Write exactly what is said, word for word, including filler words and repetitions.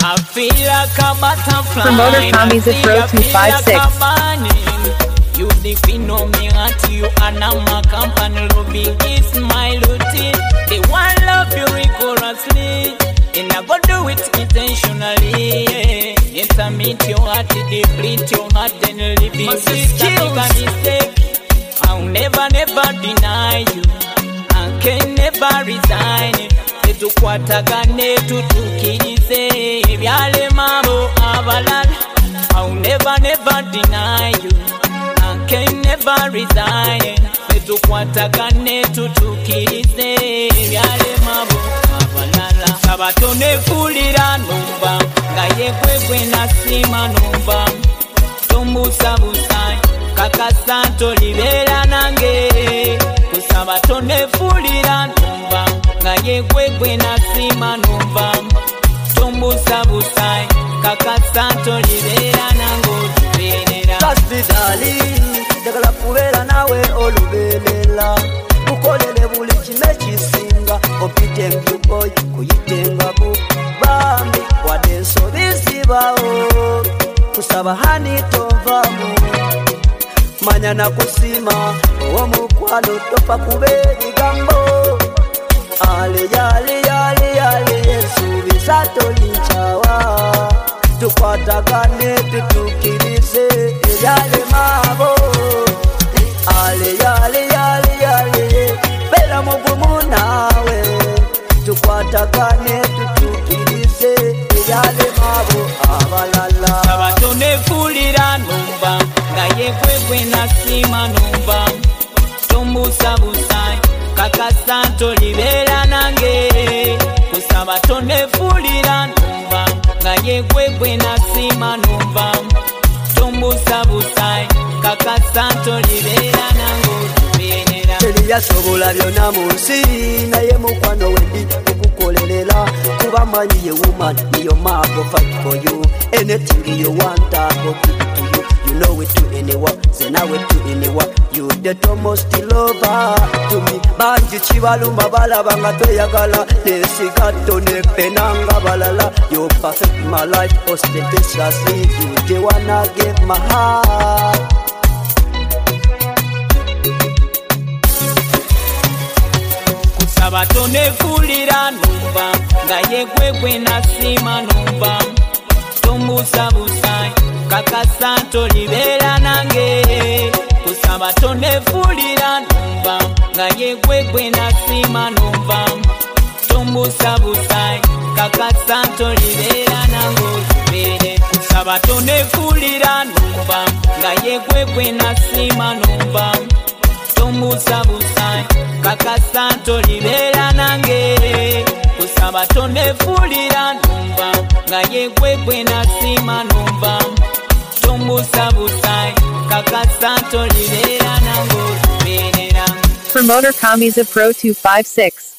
I feel like a butterfly. Promoter Tommy Zipro two five six. You define me at you and I'm a company. Loving is my routine. They want love you rigorously, and I go do it intentionally. Yes, I meet your heart, deplete your heart, then leave it. It's a mistake. I'll never, never deny you. I can never resign. Tukwatagane tutukirize byale mabo abalala. I'll never, never deny you. I can never resign. Tukwatagane tutukirize byale mabo abalala. Sabatone fulira numba ngaye kwekwe nasima numba. Tumbusa busai kakasanto libera nange. Kusabatone fulira numba ngaye kwekwe nasima numba. Tumbusa busai kakasanto libera nango tubenera. Kasbidali dagala kubera nawe olubelela. Ukolele buli kime kisinga. Opite mbyuboy kuyitenga bu bambi wadenso bizibao. Kusaba hani tovamu manya na kusima uwo mukwalo topa kuberi gambo. Ale yale yale yale Yesu bisato linchawa. Tukwatagane tutukirize yale mabo. Ale yale yale yale bela mugumu nawe. Tukwatagane tutukirize yale mabo abalala. Sabatone fulira numba ngaye kwekwe nasima numba. Tumbusa busai kakasanto libera nange. Kusabatone fulira numba ngaye kwekwe nasima numba. Tumbusa busai kakasanto libera nango tubenera. Teliya sobola byona munsi naye mukwano wendi okukolelela. Kuba manyi ye woman niyo mago fight for you. Anything you want I go give to you. You know it to anyone, say now it to anyone. You the most lover to me. Banji chibaluma bala banga toyagala. Nesigato ne penanga balala. You perfect my life ostentatiously. You the one I give my heart. Sabatone fulira numba ngaye kwekwe nasima numba. Tumbusa busai kakasanto libera nange. Kusabatone fulira numba ngaye kwekwe nasima numba. Tumbusa busai kakasanto libera nango tubere. Kusabatone fulira numba ngaye kwekwe nasima numba. Tumbusa busai kakasanto libera nange. Kusabatone fulira numba ngaye kwekwe nasima numba. Tumbusa busai kakasanto libera nango tubenera. Promoter Tommy Zipro two five six.